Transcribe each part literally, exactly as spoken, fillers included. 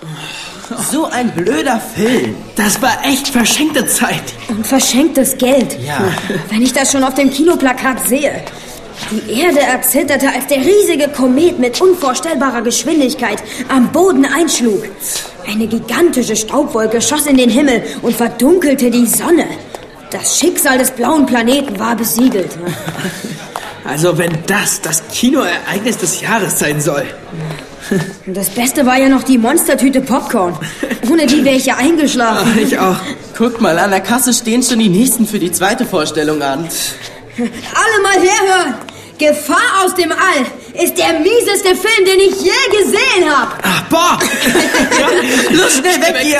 So ein blöder Film. Das war echt verschenkte Zeit. Und verschenktes Geld. Ja. Wenn ich das schon auf dem Kinoplakat sehe. Die Erde erzitterte, als der riesige Komet mit unvorstellbarer Geschwindigkeit am Boden einschlug. Eine gigantische Staubwolke schoss in den Himmel und verdunkelte die Sonne. Das Schicksal des blauen Planeten war besiegelt. Also wenn das das Kinoereignis des Jahres sein soll. Das Beste war ja noch die Monstertüte Popcorn. Ohne die wäre ich ja eingeschlafen. Ach, ich auch. Guck mal, an der Kasse stehen schon die Nächsten für die zweite Vorstellung an. Alle mal herhören! Gefahr aus dem All ist der mieseste Film, den ich je gesehen habe. Ach, boah! Los, schnell weg hier!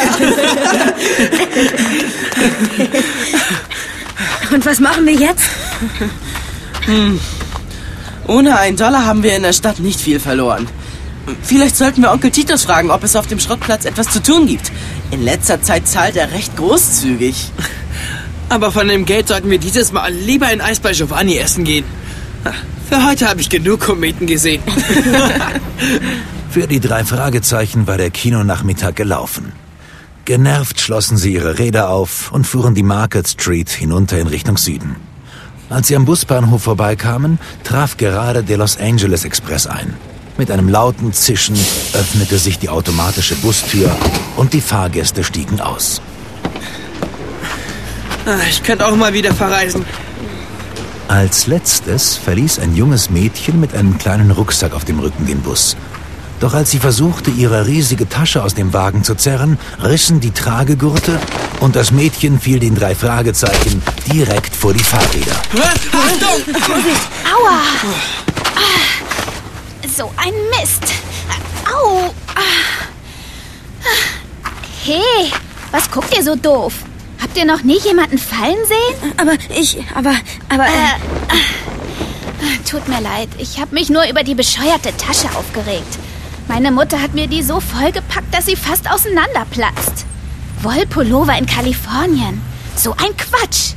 Und was machen wir jetzt? Hm. Ohne einen Dollar haben wir in der Stadt nicht viel verloren. Vielleicht sollten wir Onkel Titus fragen, ob es auf dem Schrottplatz etwas zu tun gibt. In letzter Zeit zahlt er recht großzügig. Aber von dem Geld sollten wir dieses Mal lieber in Eis bei Giovanni essen gehen. Für heute habe ich genug Kometen gesehen. Für die drei Fragezeichen war der Kinonachmittag gelaufen. Genervt schlossen sie ihre Räder auf und fuhren die Market Street hinunter in Richtung Süden. Als sie am Busbahnhof vorbeikamen, traf gerade der Los Angeles Express ein. Mit einem lauten Zischen öffnete sich die automatische Bustür und die Fahrgäste stiegen aus. Ich könnte auch mal wieder verreisen. Als letztes verließ ein junges Mädchen mit einem kleinen Rucksack auf dem Rücken den Bus. Doch als sie versuchte, ihre riesige Tasche aus dem Wagen zu zerren, rissen die Tragegurte und das Mädchen fiel den drei Fragezeichen direkt vor die Fahrräder. Achtung! Aua! Ah, so ein Mist. Au! Hey, was guckt ihr so doof? Habt ihr noch nie jemanden fallen sehen? Aber ich, aber, aber... Äh, äh, tut mir leid, ich habe mich nur über die bescheuerte Tasche aufgeregt. Meine Mutter hat mir die so vollgepackt, dass sie fast auseinanderplatzt. Wollpullover in Kalifornien. So ein Quatsch.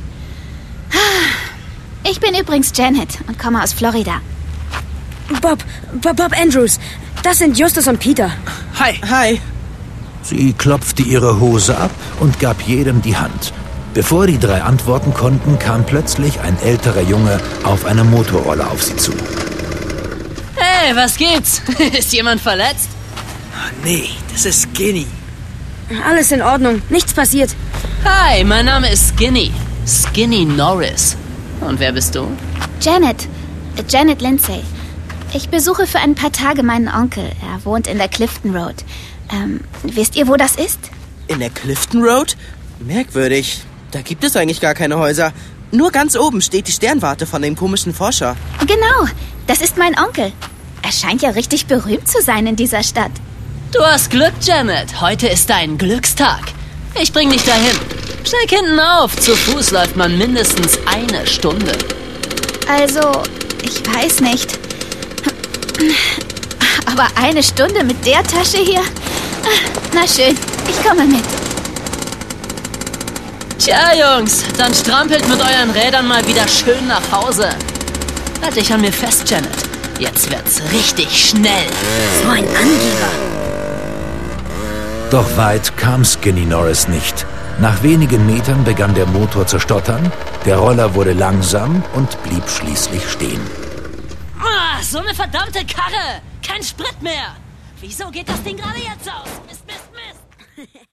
Ich bin übrigens Janet und komme aus Florida. Bob, Bob, Bob Andrews, das sind Justus und Peter. Hi. Hi. Sie klopfte ihre Hose ab und gab jedem die Hand. Bevor die drei antworten konnten, kam plötzlich ein älterer Junge auf einer Motorroller auf sie zu. Hey, was gibt's? Ist jemand verletzt? Oh, nee, das ist Skinny. Alles in Ordnung, nichts passiert. Hi, mein Name ist Skinny. Skinny Norris. Und wer bist du? Janet. Janet Lindsay. Ich besuche für ein paar Tage meinen Onkel. Er wohnt in der Clifton Road. Ähm, wisst ihr, wo das ist? In der Clifton Road? Merkwürdig. Da gibt es eigentlich gar keine Häuser. Nur ganz oben steht die Sternwarte von dem komischen Forscher. Genau, das ist mein Onkel. Er scheint ja richtig berühmt zu sein in dieser Stadt. Du hast Glück, Janet. Heute ist dein Glückstag. Ich bring dich dahin. Steig hinten auf. Zu Fuß läuft man mindestens eine Stunde. Also, ich weiß nicht. Aber eine Stunde mit der Tasche hier? Na schön, ich komme mit. Tja, Jungs, dann strampelt mit euren Rädern mal wieder schön nach Hause. Halt dich an mir fest, Janet. Jetzt wird's richtig schnell. So ein Angeber. Doch weit kam Skinny Norris nicht. Nach wenigen Metern begann der Motor zu stottern, der Roller wurde langsam und blieb schließlich stehen. Ah, so eine verdammte Karre! Kein Sprit mehr! Wieso geht das Ding gerade jetzt aus? Mist, Mist, Mist!